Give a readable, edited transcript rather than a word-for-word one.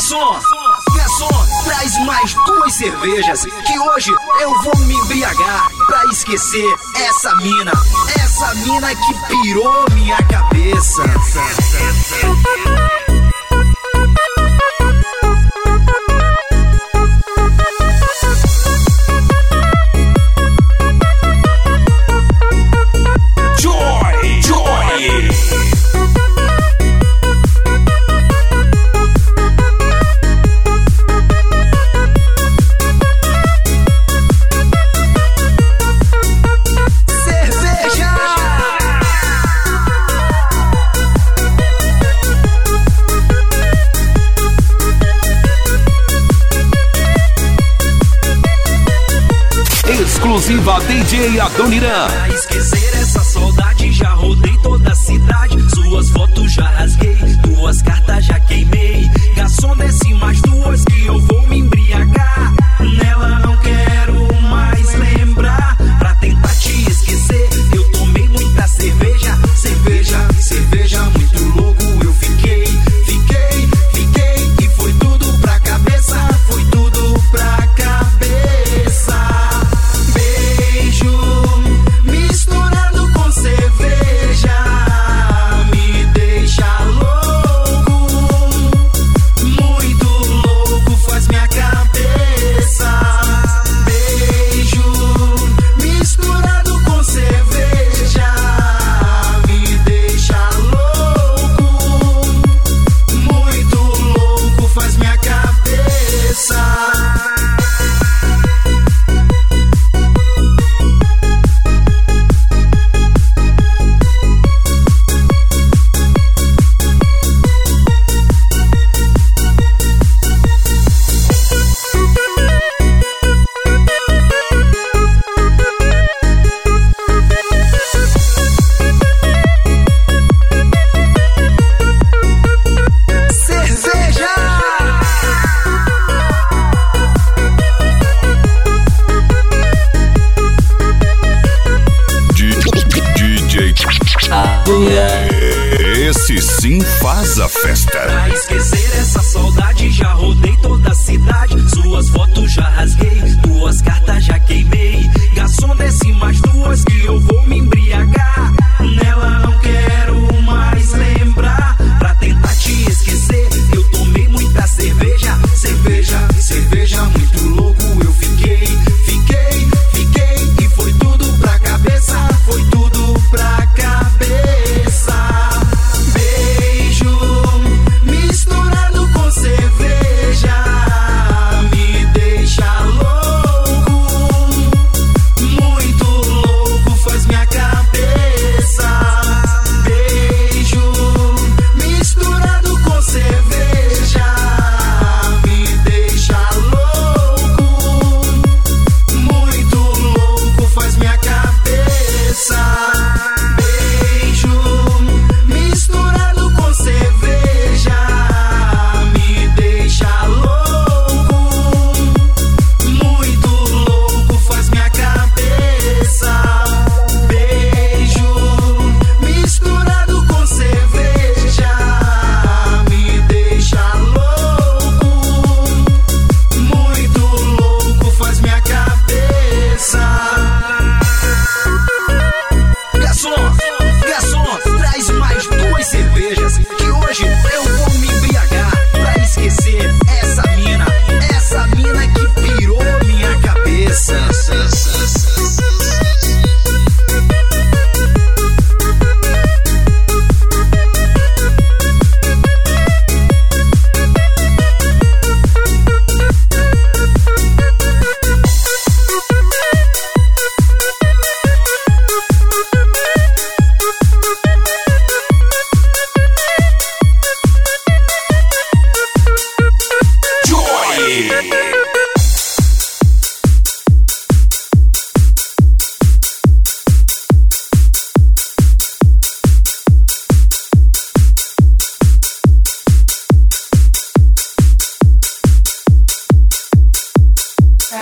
Garçom, traz mais 2 cervejas, que hoje eu vou me embriagar pra esquecer essa mina que pirou minha cabeça. Exclusiva DJ Adoniran. Pra esquecer essa saudade, já rodei toda a cidade. Suas fotos já rasguei, 2 cartas já queimei. Garçom, desce mais 2 que eu vou me embriagar. Nela não quero mais lembrar. Pra tentar te esquecer, eu tomei muita cerveja. Cerveja, muito louco eu fiquei. E foi tudo pra cabeça, misturado com cerveja, me deixa louco, muito louco, faz minha cabeça. Beijo misturado com cerveja, me deixa louco, muito louco, faz minha cabeça. Esse sim faz a festa. Pra esquecer essa saudade, já rodei toda a cidade. Suas fotos já rasguei, 2 cartas já queimei. Garçom, desce mais 2 que eu vou me embriagar.